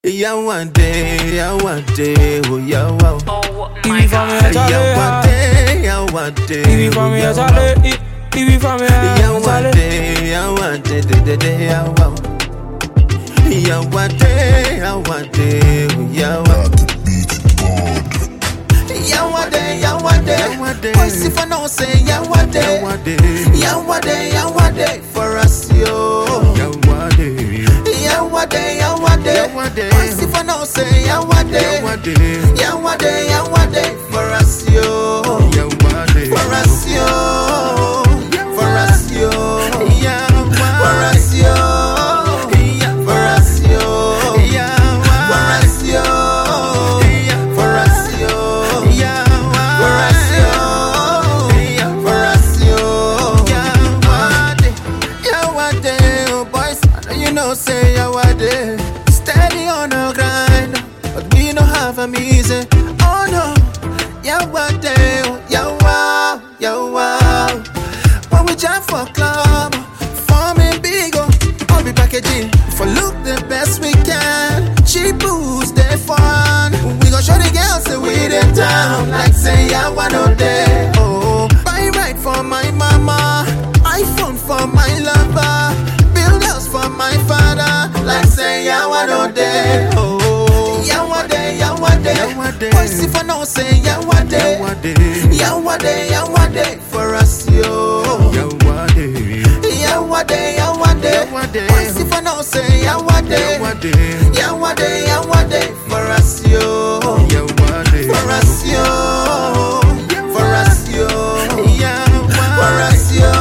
Yawade, oh yawa. Oh my God. Yawade. Voice if I know say Yawade for us yo. Yawade. Voice if I know say Yawade for us yo. For us yo. For us yo. For us yo. For us yo. For us yo. Say Yawade, steady on the grind, but we don't have a easy. Oh no, Yawade, Yawa. When we jam for club, forming big, I'll be packaging for look the best we can. Cheap booze, they fun. We gon' show the girls that we in town, like say Yawa no day. Oh, buy right for my mama, iPhone for my lover. For my father, like say Yawade, oh Yawade. Voice if I know say Yawade for us yo. Yawade. Voice if I know say Yawade for us yo. For us yo. For us yo. For us yo.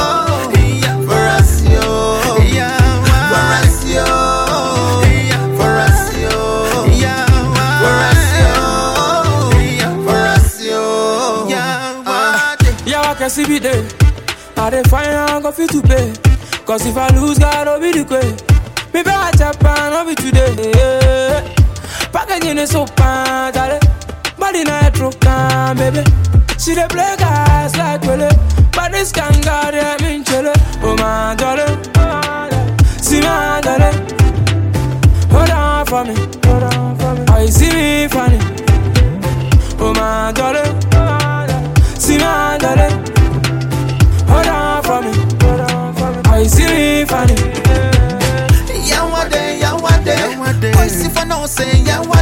See be there, I dey find out go fit to pay. Cause if I lose, God will be the way. Maybe I Japan, I'll be today. Packaging is so bad, body night broken, baby. She dey play guys like Willie, but this can got them in chile. Oh my darling, see my darling, hold on for me. Oh, you see me funny. Oh my darling, see my darling. Hold on for me. I see me funny. Yawade. Voice if I know say Yawade.